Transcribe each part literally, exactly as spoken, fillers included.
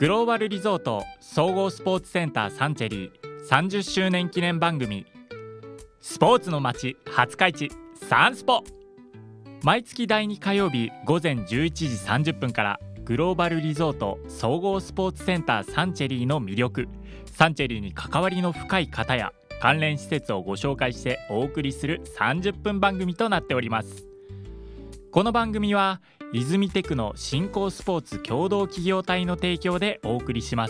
グローバルリゾート総合スポーツセンターサンチェリーさんじゅっしゅうねん記念番組、スポーツの街廿日市サンスポ。毎月だいに火曜日午前じゅういちじさんじゅっぷんからグローバルリゾート総合スポーツセンターサンチェリーの魅力、サンチェリーに関わりの深い方や関連施設をご紹介してお送りするさんじゅっぷん番組となっております。この番組は泉テクノ新興スポーツ共同企業体の提供でお送りします。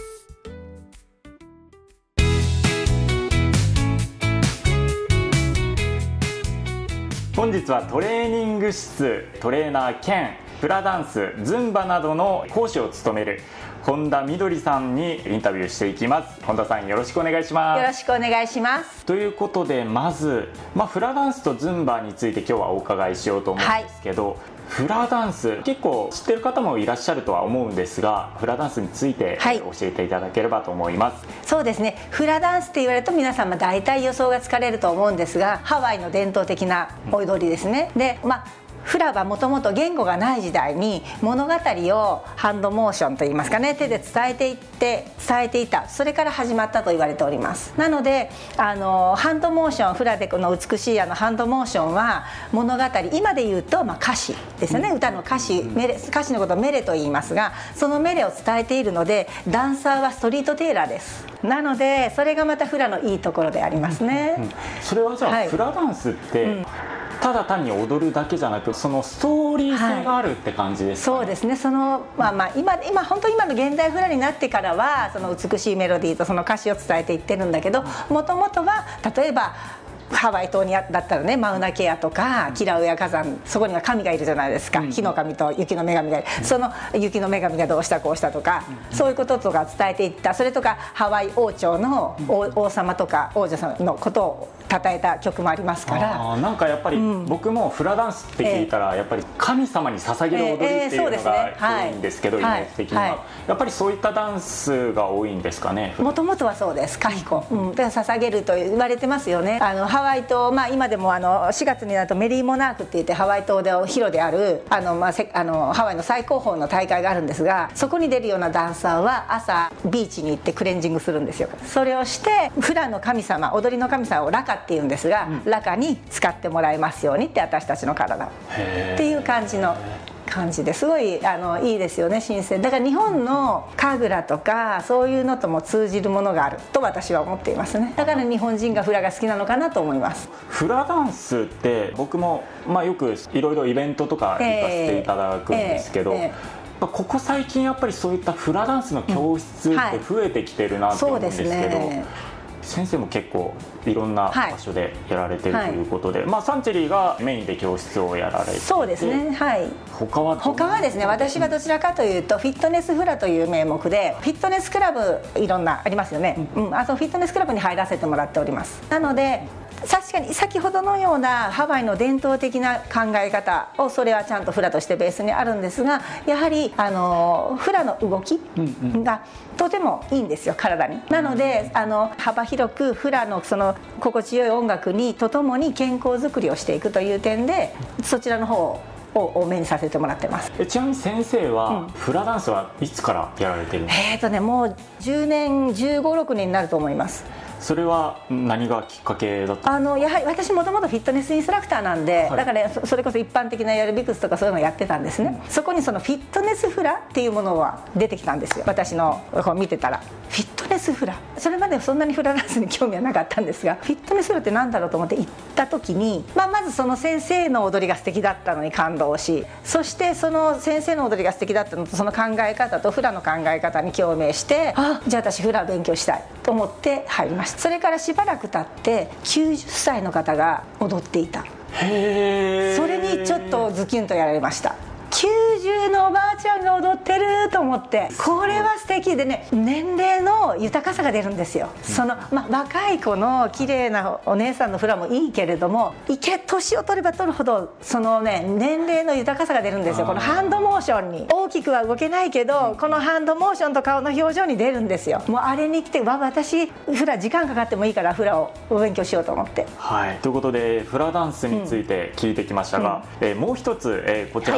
本日はトレーニング室トレーナー兼フラダンスズンバなどの講師を務める本田みどりさんにインタビューしていきます。本田さん、よろしくお願いします。 よろしくお願いします。 ということで、まず、まあ、フラダンスとズンバについて今日はお伺いしようと思うんですけど、はい、フラダンス結構知ってる方もいらっしゃるとは思うんですが、フラダンスについて教えていただければと思います。 はい、そうですね、フラダンスって言われると皆さんまあ大体予想がつかれると思うんですが、ハワイの伝統的な踊りですね。で、まあフラはもともと言語がない時代に物語をハンドモーションといいますかね、手で伝えていって伝えていた、それから始まったと言われております。なのであのハンドモーション、フラでこの美しいあのハンドモーションは物語、今で言うとまあ歌詞ですよね、うん、歌の歌詞、メレ歌詞のことをメレと言いますが、そのメレを伝えているので、ダンサーはストリートテイラーです。なのでそれがまたフラのいいところでありますね。 うんうん、それはじゃあ、はい、フラダンスって、うん、ただ単に踊るだけじゃなく、そのストーリー性があるって感じですかね。 はい、そうですね。そのまあまあ今今本当今の現代フラになってからはその美しいメロディーとその歌詞を伝えていってるんだけど、もともとは例えばハワイ島にだったらね、マウナケアとかキラウエア火山、そこには神がいるじゃないですか、うん、火の神と雪の女神がいる、うん、その雪の女神がどうしたこうしたとか、うん、そういうこととか伝えていった。それとかハワイ王朝の 王,、うん、王様とか王女様のことを称えた曲もありますから。 あ、なんかやっぱり、うん、僕もフラダンスって聞いたら、えー、やっぱり神様に捧げる踊りっていうのが多いんですけど、イメージ的には、はいはい、やっぱりそういったダンスが多いんですかね。 もともとはそうです。カヒコ、うん、だから捧げると言われてますよね。あのハワイ島、まあ、今でもあのしがつになるとメリーモナークって言ってハワイ島で広であるあの、まあ、せあのハワイの最高峰の大会があるんですが、そこに出るようなダンサーは朝ビーチに行ってクレンジングするんですよ。それをしてフラの神様、踊りの神様をラカっていうんですが、うん、ラカに使ってもらいますようにって、私たちの体っていう感じの感じですごいあのいいですよね、新鮮だから。日本の神楽とかそういうのとも通じるものがあると私は思っていますね。だから日本人がフラが好きなのかなと思います。 フラダンスって僕も、まあ、よくいろいろイベントとか行かせていただくんですけど、えーえーえー、ここ最近やっぱりそういったフラダンスの教室って増えてきてるなと思うんですけど、うん、はい、そうですね。先生も結構いろんな場所でやられてるということで、はい、まあ、サンチェリーがメインで教室をやられていて、 そうですね、はい、 他は他はですね、私はどちらかというとフィットネスフラという名目で、フィットネスクラブいろんなありますよね、うん、あとフィットネスクラブに入らせてもらっております。なので確かに先ほどのようなハワイの伝統的な考え方を、それはちゃんとフラとしてベースにあるんですが、やはりあのフラの動きがとてもいいんですよ、体に。なのであの幅広くフラのその心地よい音楽にとともに健康づくりをしていくという点で、そちらの方を多めにさせてもらってます。 ちなみに先生は、うん、フラダンスはいつからやられてるんですか？ えーとね、もうじゅうねんじゅうご、ろくねんになると思います。 それは何がきっかけだったあのやはり私もともとフィットネスインストラクターなんで、はい、だから、ね、それこそ一般的なエアロビクスとかそういうのをやってたんですね、うん、そこにそのフィットネスフラっていうものは出てきたんですよ。私のこう見てたらフィットネスフラ、それまでそんなにフラダンスに興味はなかったんですが、フィットネスフラって何だろうと思って行った時に、まあ、まずその先生の踊りが素敵だったのに感動し、そしてその先生の踊りが素敵だったのとその考え方とフラの考え方に共鳴して、あ、じゃあ私フラ勉強したいと思って入りました。それからしばらく経ってきゅうじゅっさいの方が踊っていた。 へー、 それにちょっとズキュンとやられました。きゅうじゅうのおばあちゃんが踊ってると思って、これは素敵でね、年齢の豊かさが出るんですよ。その、まあ、若い子の綺麗なお姉さんのフラもいいけれども、いけ年を取れば取るほどそのね、年齢の豊かさが出るんですよ。このハンドモーションに大きくは動けないけど、このハンドモーションと顔の表情に出るんですよ。もうあれに来て、わ、私フラ時間かかってもいいからフラをお勉強しようと思って。 はい、ということでフラダンスについて聞いてきましたが、うんうん、えー、もう一つ、えー、こちらのサン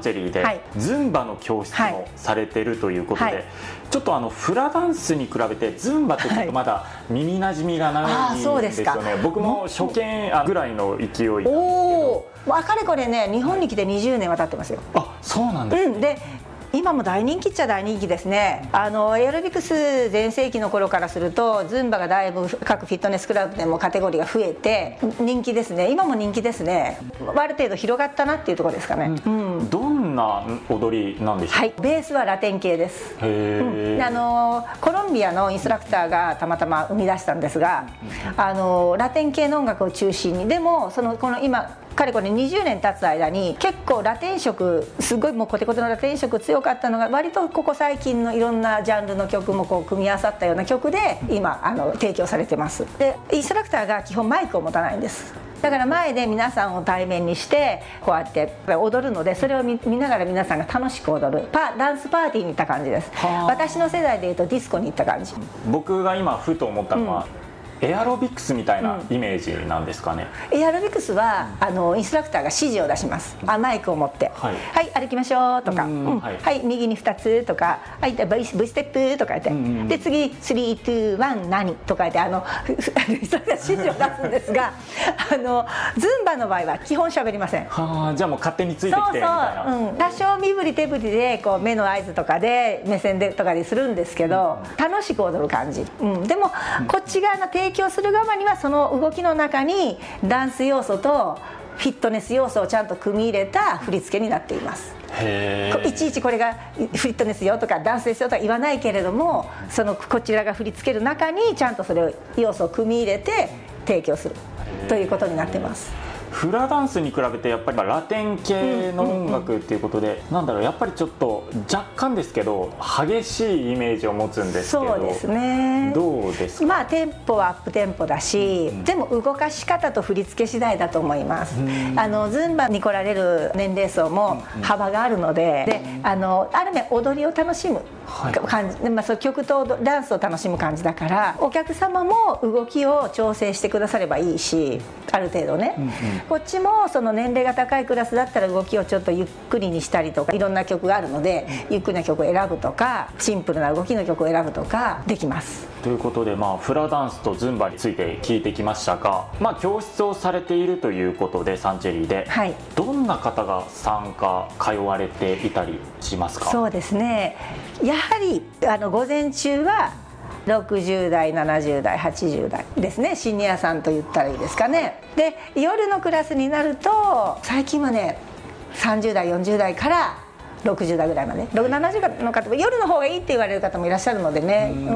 ンチェリーでズンバの教室もされてるということで、はいはい、ちょっとあのフラダンスに比べてズンバってちょっとまだ耳なじみがないんですよね。僕も初見ぐらいの勢いなんですけど、 おー、かれこれね日本に来てにじゅうねんは経ってますよ。 あ、そうなんですね。 うん、で今も大人気っちゃ大人気ですね。あのエアロビクス全盛期の頃からするとズンバがだいぶ各フィットネスクラブでもカテゴリーが増えて人気ですね。今も人気ですね。ある程度広がったなっていうところですかね。 うんうん、どんな踊りなんでしょう。 はい、ベースはラテン系です。 へー、 うん、あのコロンビアのインストラクターがたまたま生み出したんですが、あのラテン系の音楽を中心に、でもそのこの今かれこれにじゅうねん経つ間に結構ラテン色、すごいもうコテコテのラテン色強かったのが割とここ最近のいろんなジャンルの曲もこう組み合わさったような曲で今あの提供されてます。でインストラクターが基本マイクを持たないんです。だから前で皆さんを対面にしてこうやって踊るので、それを 見, 見ながら皆さんが楽しく踊るパダンスパーティーに行った感じです。私の世代でいうとディスコに行った感じ。僕が今ふと思ったのは、うん、エアロビクスみたいなイメージなんですかね。 うん、エアロビクスはあのインストラクターが指示を出します。あ、マイクを持って、はい、はい、歩きましょうとか、うんうん、はい、はい、右にふたつとか、はい、V ステップとか言って、うんうん、で次スリー、ツー、ワン何とか言ってあのインストラクターが指示を出すんですがあのズンバの場合は基本喋りません。 はあ、じゃあもう勝手についてきてみたいな。 そうそう、うん、多少身振り手振りでこう目の合図とかで目線でとかでするんですけど、うん、楽しく踊る感じ、うん、でもこっち側の提供する側にはその動きの中にダンス要素とフィットネス要素をちゃんと組み入れた振り付けになっています。 へー、 いちいちこれがフィットネスよとかダンスですよとか言わないけれども、そのこちらが振り付ける中にちゃんとそれを要素を組み入れて提供するということになってます。 フラダンスに比べてやっぱりラテン系の音楽っていうことで、うんうんうん、なんだろう、やっぱりちょっと若干ですけど激しいイメージを持つんですけど。 そうですね。 どうですか。 まあテンポはアップテンポだし、うんうん、でも動かし方と振り付け次第だと思います。あのズンバに来られる年齢層も幅があるので、であのある面踊りを楽しむ感じ、はい、まあ、その曲とダンスを楽しむ感じだから、お客様も動きを調整してくださればいいし、ある程度ね、うんうん、こっちもその年齢が高いクラスだったら動きをちょっとゆっくりにしたりとか、いろんな曲があるのでゆっくりな曲を選ぶとか、シンプルな動きの曲を選ぶとかできます。 ということで、まあ、フラダンスとズンバについて聞いてきましたが、まあ、教室をされているということでサンチェリーで、はい、どんな方が参加通われていたりしますか。 そうですね、やはりあの午前中はろくじゅう代、ななじゅう代、はちじゅう代ですね、シニアさんと言ったらいいですかね。で夜のクラスになると最近はねさんじゅう代、よんじゅう代からろくじゅう代ぐらいまで、ななじゅうの方も夜の方がいいって言われる方もいらっしゃるのでね、うん、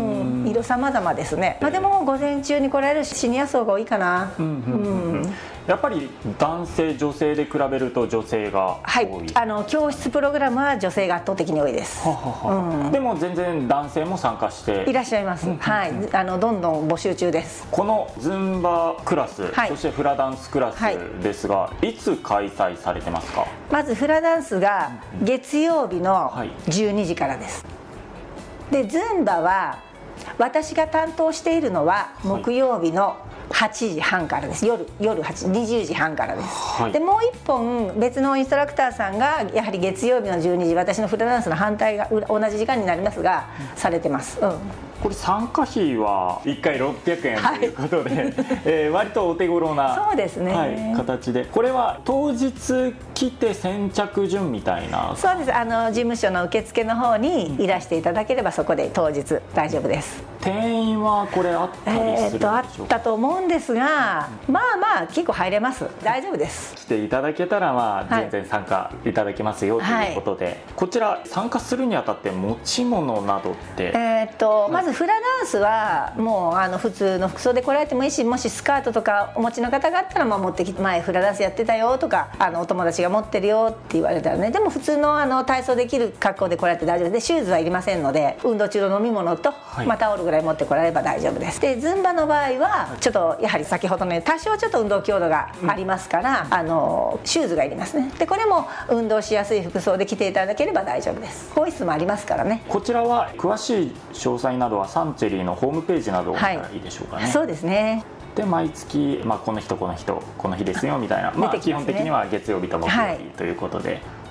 色様々ですね。まあ、でも午前中に来られるシニア層が多いかな。うんうんうんうん、 やっぱり男性女性で比べると女性が多い。はい、 あの教室プログラムは女性が圧倒的に多いです。ははは、 うん、でも全然男性も参加していらっしゃいます。はい、あのどんどん募集中です。 このズンバクラス、はい、そしてフラダンスクラスですが、はい、いつ開催されてますか。 まずフラダンスが月曜日のじゅうにじからです。でズンバは私が担当しているのは木曜日のはちじはんからです。夜夜はちにじゅうじはんからです。はい、でもういっぽん別のインストラクターさんがやはり月曜日のじゅうにじ、私のフラダンスの反対が同じ時間になりますが、うん、されてます。うん、 これ参加費はいっかいろっぴゃくえんということで、はい、えー、割とお手頃な、 そうですね、 はい、形で、これは当日来て先着順みたいな。 そうです、あの事務所の受付の方にいらしていただければ、そこで当日大丈夫です。 定員はこれあったりするんでしょうか。えー、とあったと思うんですが、まあまあ結構入れます。大丈夫です。 来ていただけたら、まあ全然参加いただけますよということで、はい、こちら参加するにあたって持ち物などって、 えー、とまずフラダンスはもうあの普通の服装で来られてもいいし、もしスカートとかお持ちの方があったら、まあ持ってきて、前フラダンスやってたよとか、あのお友達が持ってるよって言われたらね、でも普通のあの体操できる格好で来られて大丈夫で、シューズはいりませんので、運動中の飲み物と、はい、まあ、タオルぐらい持ってこられれば大丈夫です。でズンバの場合はちょっとやはり先ほどのように多少ちょっと運動強度がありますから、うん、あのシューズがいりますね。でこれも運動しやすい服装で着ていただければ大丈夫です。更衣室もありますからね。 こちらは詳しい詳細などはサンチェリーのホームページなどを見たらいいでしょうかね。はい、 そうですね。 で毎月、まあ、この人この人この日ですよみたいな、まあ、基本的には月曜日と木曜日ということで、はい、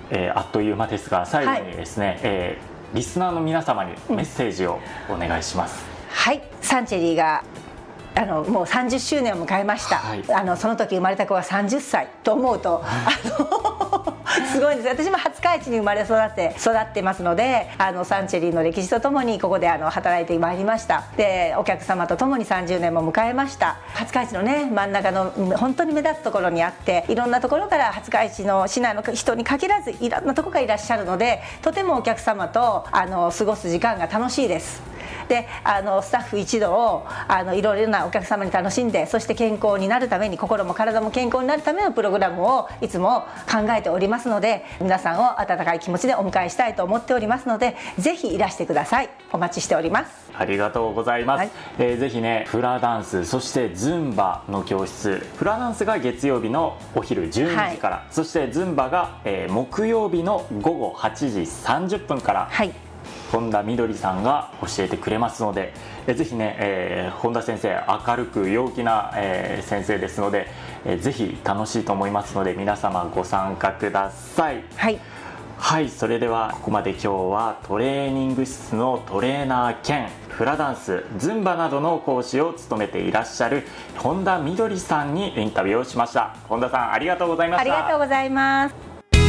えー、あっという間ですが最後にですね、はい、えー、リスナーの皆様にメッセージをお願いします。 うん、はい、サンチェリーがあのもうさんじゅっしゅうねんを迎えました、はい、あのその時生まれた子はさんじゅっさいと思うと、はい、あのすごいんです。私も廿日市に生まれ育って育ってますので、あのサンチェリーの歴史とともにここであの働いてまいりました。でお客様とともにさんじゅうねんも迎えました。廿日市のね真ん中の本当に目立つところにあって、いろんなところから廿日市の市内の人に限らずいろんなところがいらっしゃるので、とてもお客様とあの過ごす時間が楽しいです。であのスタッフ一同をあのいろいろなお客様に楽しんで、そして健康になるために、心も体も健康になるためのプログラムをいつも考えておりますので、皆さんを温かい気持ちでお迎えしたいと思っておりますので、ぜひいらしてください。お待ちしております。 ありがとうございます、はい、えー、ぜひねフラダンス、そしてズンバの教室、フラダンスが月曜日のお昼じゅうにじから、はい、そしてズンバが、えー、木曜日の午後はちじさんじゅっぷんから、はい、本田みどりさんが教えてくれますので、えぜひね、えー、本田先生明るく陽気な、えー、先生ですので、えー、ぜひ楽しいと思いますので、皆様ご参加ください。はい、はい、それではここまで今日はトレーニング室のトレーナー兼フラダンス、ズンバなどの講師を務めていらっしゃる本田みどりさんにインタビューをしました。本田さんありがとうございました。 ありがとうございます。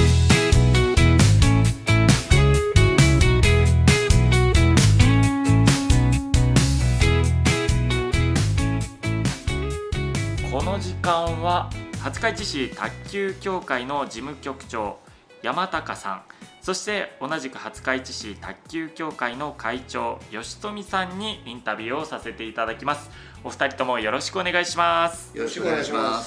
この時間は廿日市市卓球協会の事務局長山高さん、そして同じく廿日市市卓球協会の会長吉富さんにインタビューをさせていただきます。お二人ともよろしくお願いします。 よろしくお願いします。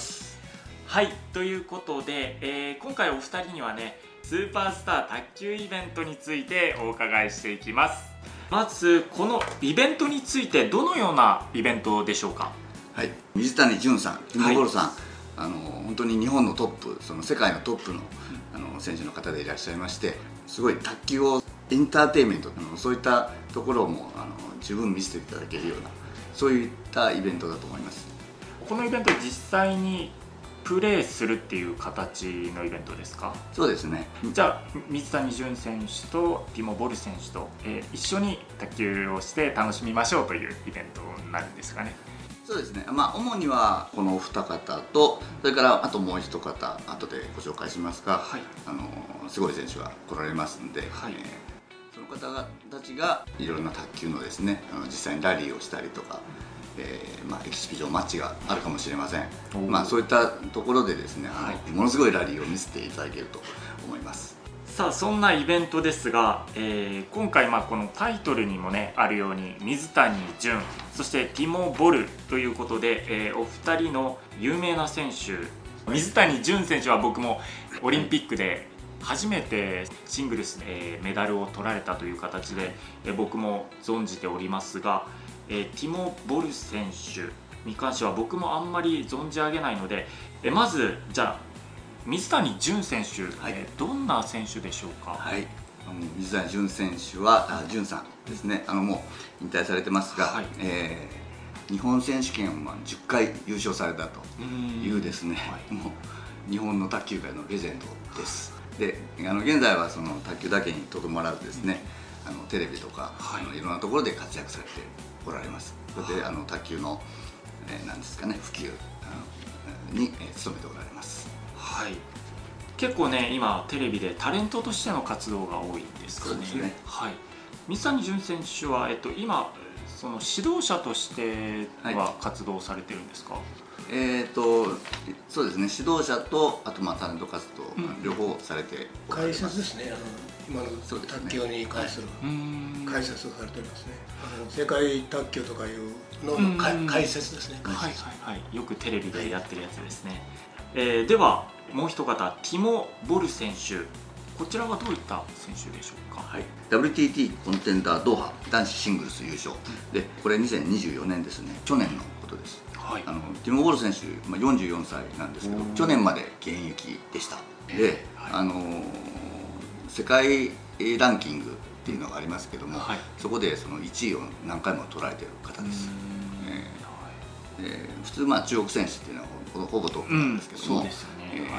はい、ということで、えー、今回お二人にはねスーパースター卓球イベントについてお伺いしていきます。まずこのイベントについてどのようなイベントでしょうか。 はい、水谷隼さん、ティモ・ボルさん、はい、あの本当に日本のトップ、その世界のトップの、あの選手の方でいらっしゃいまして、すごい卓球をエンターテインメント、そういったところもあの十分見せていただけるような、そういったイベントだと思います。 このイベント実際にプレーするっていう形のイベントですか。 そうですね。 じゃあ水谷隼選手とティモ・ボル選手と、えー、一緒に卓球をして楽しみましょうというイベントになるんですかね。 そうですね、まあ、主にはこのお二方と、それからあともう一方後でご紹介しますが、はい、あのすごい選手が来られますんで、はい、えー、その方たちがいろいろな卓球のですね、あの実際にラリーをしたりとか、えーまあ、エキシビジョンマッチがあるかもしれません。まあ、そういったところでですね、はい、ものすごいラリーを見せていただけると思います。 さあそんなイベントですが、えー、今回まあこのタイトルにもねあるように水谷隼、そしてティモ・ボルということで、えー、お二人の有名な選手、水谷隼選手は僕もオリンピックで初めてシングルスでメダルを取られたという形で、えー、僕も存じておりますが、えー、ティモ・ボル選手に関しては僕もあんまり存じ上げないので、えー、まずじゃあ水谷隼選手、はい、えー、どんな選手でしょうか。 はい、水谷隼選手は隼さんですね、あのもう引退されてますが、はい、えー、日本選手権をじゅっかい優勝されたというですね、はい、もう日本の卓球界のレジェンドです。で、あの現在はその卓球だけにとどまらずですね、あのテレビとか、はい、あのいろんなところで活躍されておられます。それであの卓球の、えー、なんですかね、普及に、えー、努めておられます。 はい、結構ね今テレビでタレントとしての活動が多いんですかね。 そうですね。 はい、水谷隼選手は、えっと、今その指導者としては活動されてるんですか。はい、 えーとそうですね、指導者とあとまあタレント活動、うん、両方されておられます。 解説ですね、あの今の卓球に関する解説をされておりますね。あの世界卓球とかいうのの解説ですね。 はいはいはい、よくテレビでやってるやつですね。えー、ではもう一方、ティモ・ボル選手、こちらはどういった選手でしょうか。 はい、ダブリューティーティー コンテンダードーハ男子シングルス優勝、うん、でこれにせんにじゅうよねんですね、去年のことです。はい、あのティモ・ボル選手、まあ、よんじゅうよんさいなんですけど、去年まで現役でした。で、はい、あの世界ランキングっていうのがありますけども、はい、そこでそのいちいを何回も取られている方です。えー、普通まあ中国選手っていうのはほぼトップなんですけども、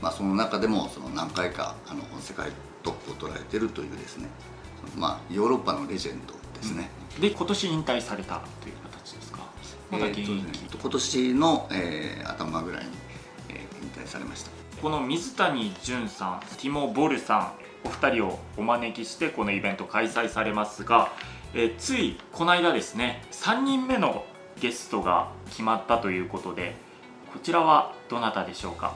まあ、その中でもその何回かあの世界トップを取られているというですね、まあ、ヨーロッパのレジェンドですね、 うん、で今年引退されたという形ですか？まだ現役、えーね、 今年の、えー、頭ぐらいに、えー、引退されました。 この水谷隼さん、ティモ・ボルさん、お二人をお招きしてこのイベント開催されますが、えー、ついこの間ですね、さんにんめのゲストが決まったということで、こちらはどなたでしょうか？はい、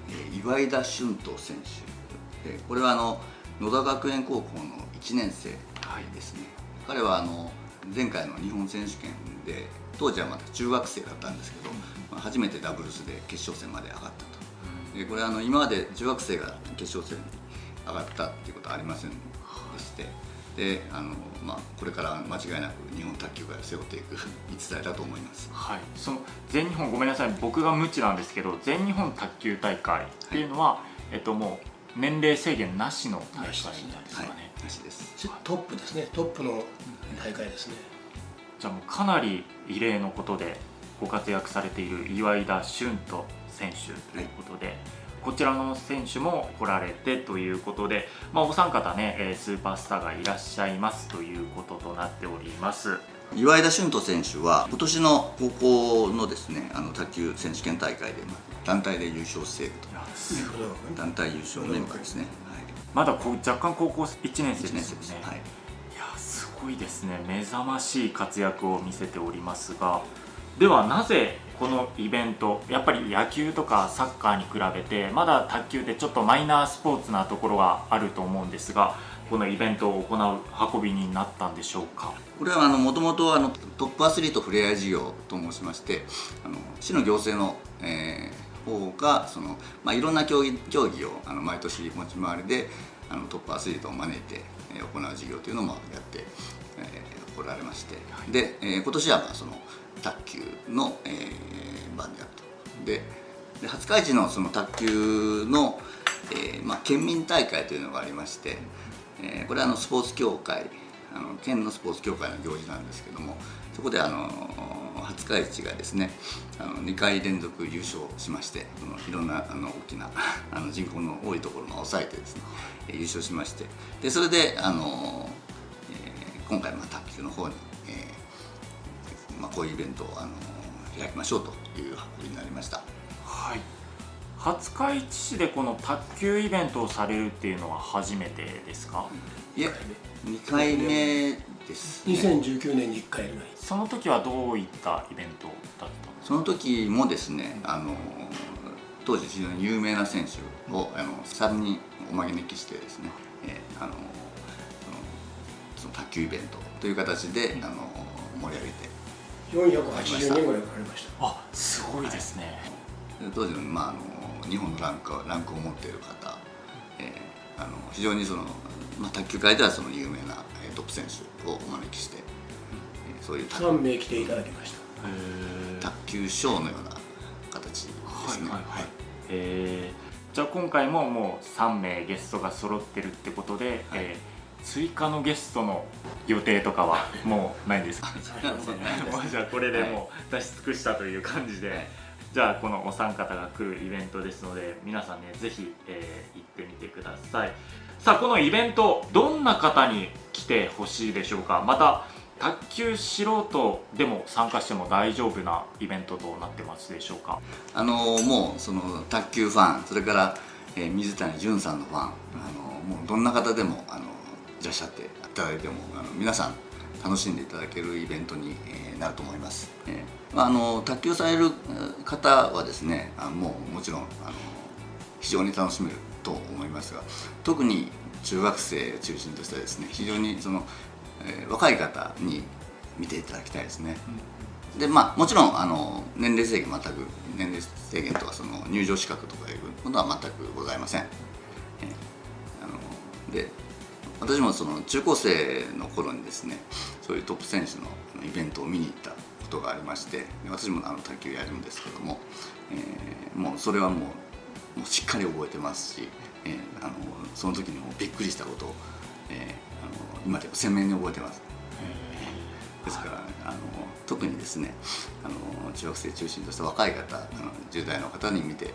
えー、岩井田俊斗選手、えー、これはあの野田学園高校のいちねん生ですね、はい、彼はあの前回の日本選手権で当時はまだ中学生だったんですけど、まあ、初めてダブルスで決勝戦まで上がったと、うん、でこれはあの今まで中学生が決勝戦に上がったっていうことはありませんでして、であの、まあ、これから間違いなく日本卓球界を背負っていく逸材だと思います。 はい、その全日本、ごめんなさい、僕が無知なんですけど、全日本卓球大会っていうのは、はい、えっと、もう年齢制限なしの大会なんですかね？はい、 なしです。 トップですね、トップの大会ですね。 じゃあもうかなり異例のことでご活躍されている岩井田俊斗選手ということで、はい、こちらの選手も来られてということで、まあ、お三方ね、スーパースターがいらっしゃいますということとなっております。 岩井田俊斗選手は今年の高校のですね、あの卓球選手権大会で団体で優勝していると、団体優勝メンバーですね。はい、 まだこう若干高校いちねん生ですよね。 はい、 いやすごいですね、目覚ましい活躍を見せておりますが、ではなぜこのイベント、やっぱり野球とかサッカーに比べてまだ卓球ってちょっとマイナースポーツなところがあると思うんですが、このイベントを行う運びになったんでしょうか？ これはもともとトップアスリートふれあい事業と申しまして、あの市の行政の、えー、方がその、まあ、いろんな競技、競技をあの毎年持ち回りであのトップアスリートを招いて、えー、行う事業というのもやって、えー、来られまして、はい、で、えー、今年はまあその卓球の、えー、番であると。で、で廿日市のその卓球の、えーまあ、県民大会というのがありまして、えー、これはあのスポーツ協会、あの県のスポーツ協会の行事なんですけども、そこであの廿日市がですね、あのにかい連続優勝しまして、そのいろんなあの大きなあの人口の多いところを抑えてですね、優勝しまして、でそれであの、えー、今回まあ卓球の方に、えーまあ、こういうイベントをあの開きましょうという運びになりました。 はい、廿日市市でこの卓球イベントをされるっていうのは初めてですか？ いや、にかいめですね。 にせんじゅうきゅうねんにいっかいめ。 その時はどういったイベントだったんですか？ その時もですね、あの当時非常に有名な選手をあのさんにんお招きしてですね、えー、あのその卓球イベントという形で、うん、あの盛り上げてよんひゃくはちじゅうにんぐらい来られました。 あ、すごいですね。 はい、当時の、まあ、あの日本のランクランクを持っている方、えー、あの非常にその、まあ、卓球界ではその有名なトップ選手をお招きして、えー、そういうさんめい来ていただきました。 卓球ショーのような形ですね。はいはいはい、 えー、じゃあ今回ももうさんめいゲストが揃ってるってことで、はい、えー、追加のゲストの予定とかはもうないんですか？じゃあこれでもう出し尽くしたという感じで、はい、じゃあこのお三方が来るイベントですので、皆さんねぜひ、えー、行ってみてください。さあこのイベントどんな方に来てほしいでしょうか？また卓球素人でも参加しても大丈夫なイベントとなってますでしょうか？ あのもうその卓球ファン、それから、えー、水谷隼さんのファン、あのもうどんな方でもあのいらっしゃっていただいてもあの皆さん楽しんでいただけるイベントに、えー、なると思います。えーまあ、あの卓球される方はですね、あのもうもちろんあの非常に楽しめると思いますが、特に中学生を中心としたですね、非常にその、えー、若い方に見ていただきたいですね。うん、でまあもちろんあの年齢制限全く年齢制限とかその入場資格とかいうことは全くございません。えー、あので私もその中高生の頃にですね、そういうトップ選手のイベントを見に行ったことがありまして、私もあの卓球やるんですけども、えー、もうそれはもう、もうしっかり覚えてますし、えー、あのその時にもびっくりしたことを、えー、あの今でも鮮明に覚えてます。ですからあの特にですね、あの中学生中心とした若い方、あのじゅう代の方に見て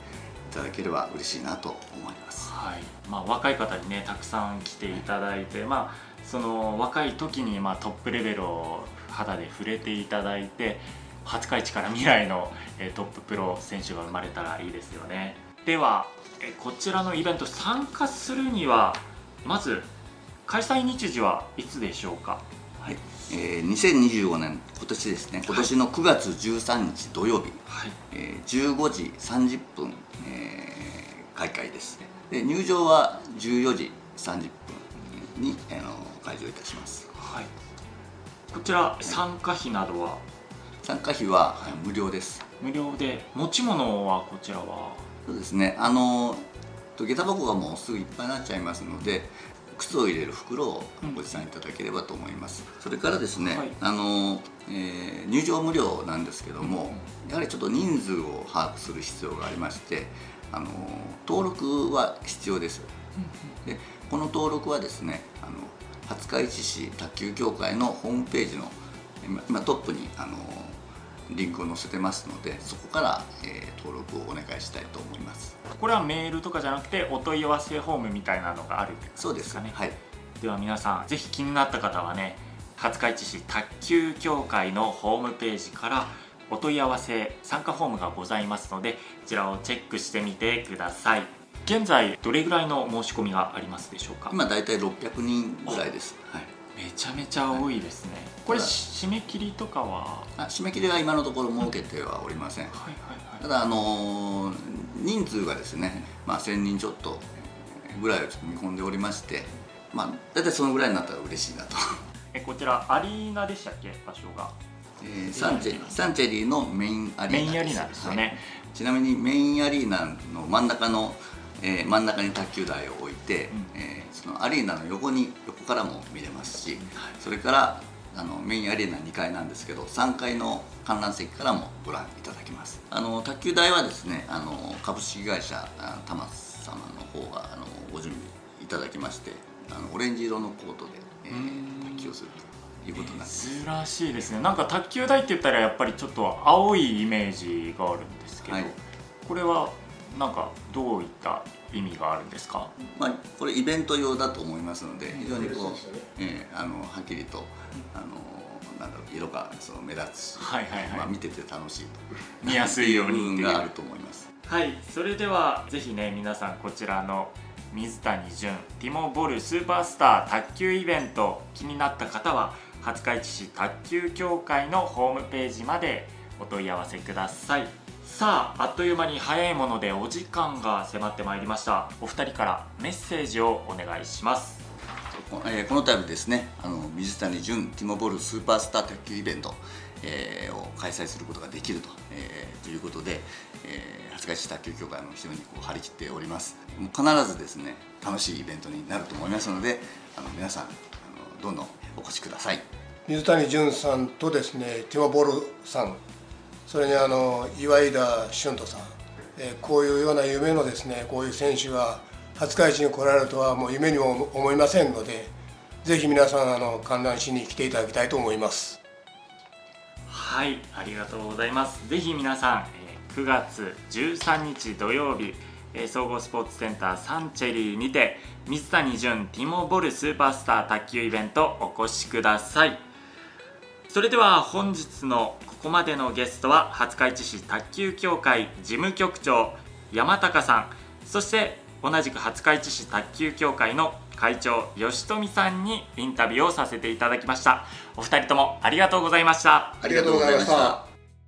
ただければ嬉しいなと思います。 はい、まあ、若い方にねたくさん来ていただいて、まあ、その若い時にまあトップレベルを肌で触れていただいて、廿日市から未来のトッププロ選手が生まれたらいいですよね。ではこちらのイベント参加するにはまず開催日時はいつでしょうか？ はい、えー、にせんにじゅうごねん今年ですね、今年のくがつじゅうさんにち土曜日、はい、えー、じゅうごじさんじゅっぷん、えー、開会です。で入場はじゅうよじさんじゅっぷんに、あの開場いたします。 はい、こちら参加費などは？ 参加費は無料です。 無料で、持ち物はこちらは？ そうですね、あの下駄箱がもうすぐいっぱいになっちゃいますので、靴を入れる袋をご持参いただければと思います。うん、それからですね、はい、あのえー、入場無料なんですけども、うん、やはりちょっと人数を把握する必要がありまして、あの登録は必要です。うん、でこの登録はですね、あの廿日市市卓球協会のホームページの今トップにあのリンクを載せてますので、そこから、えー、登録をお願いしたいと思います。 これはメールとかじゃなくてお問い合わせフォームみたいなのがあるってことですかね？ そうです。はい。 では皆さんぜひ気になった方はね、廿日市市卓球協会のホームページからお問い合わせ参加フォームがございますので、こちらをチェックしてみてください。現在どれぐらいの申し込みがありますでしょうか？ 今だいたいろっぴゃくにんぐらいです。はい、 めちゃめちゃ多いですね。はい、これ締め切りとかは？ あ、締め切りは今のところ設けてはおりません。はいはいはい、ただあのー、人数がですね、まあ、せんにんちょっとぐらいをちょっと見込んでおりまして、まあ、だいたいそのぐらいになったら嬉しいなと。 えこちらアリーナでしたっけ、場所が？ えー、サンチェリーサンチェリーのメインアリーナです。メインアリーナですよね。はい、ちなみにメインアリーナの真ん中のえー、真ん中に卓球台を置いて、うん、えー、そのアリーナの横に横からも見れますし、それからあのメインアリーナにかいなんですけど、さんがいの観覧席からもご覧いただけます。あの卓球台はですね、あの株式会社タマス様の方があのご準備いただきまして、あのオレンジ色のコートで、えー、卓球をするということになってます。 珍しいですね。なんか卓球台って言ったらやっぱりちょっと青いイメージがあるんですけど、はい、これはなんかどういった意味があるんですか？ まあ、これイベント用だと思いますので、非常にこう、えー、あのはっきりとあのなんだろう、色がその目立つし、はいはいはい、まあ、見てて楽しいと見やすいように部分があると思います。 はい、それではぜひね皆さんこちらの水谷隼ティモボルスーパースター卓球イベント気になった方は廿日市市卓球協会のホームページまでお問い合わせください。さあ、あっという間に早いものでお時間が迫ってまいりました。お二人からメッセージをお願いします。 えー、この度ですね、あの水谷隼ティモボルスーパースター卓球イベント、えー、を開催することができると、えー、ということで、えー、廿日市市卓球協会も非常にこう張り切っております。もう必ずですね楽しいイベントになると思いますので、あの皆さんあのどんどんお越しください。 水谷隼さんとですねティモボルさん、それにあの岩井田俊人さん、えー、こういうような夢のですねこういう選手が廿日市に来られるとはもう夢にも思いませんので、ぜひ皆さんあの観覧しに来ていただきたいと思います。 はい、ありがとうございます。ぜひ皆さん、えー、くがつじゅうさんにち土曜日、えー、総合スポーツセンターサンチェリーにて水谷隼ティモボルスーパースター卓球イベントお越しください。それでは本日のここまでのゲストは廿日市市卓球協会事務局長山高さん、そして同じく廿日市市卓球協会の会長吉富さんにインタビューをさせていただきました。お二人ともありがとうございました。 ありがとうございました。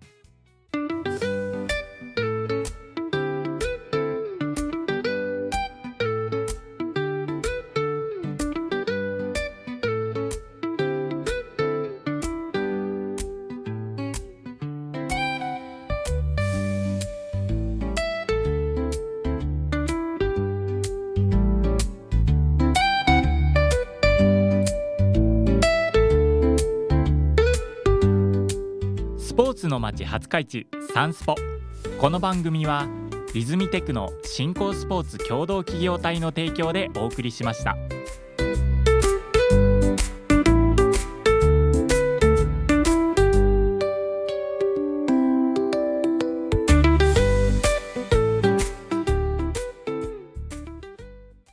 スポーツの街廿日市サンスポ。この番組はリズミテクノ振興スポーツ共同企業体の提供でお送りしました。